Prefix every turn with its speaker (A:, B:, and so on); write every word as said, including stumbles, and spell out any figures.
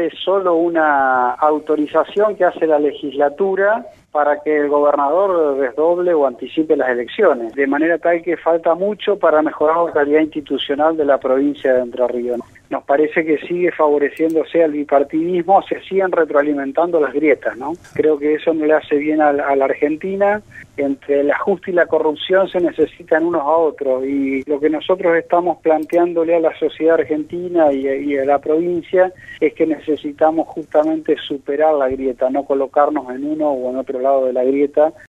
A: es solo una autorización que hace la legislatura para que el gobernador desdoble o anticipe las elecciones, de manera tal que falta mucho para mejorar la calidad institucional de la provincia de Entre Ríos. Nos parece que sigue favoreciéndose al bipartidismo, se siguen retroalimentando las grietas, ¿no? Creo que eso no le hace bien a la, a la Argentina. Entre el ajuste y la corrupción se necesitan unos a otros, y lo que nosotros estamos planteándole a la sociedad argentina y, y a la provincia es que necesitamos justamente superar la grieta, no colocarnos en uno o en otro lado de la grieta.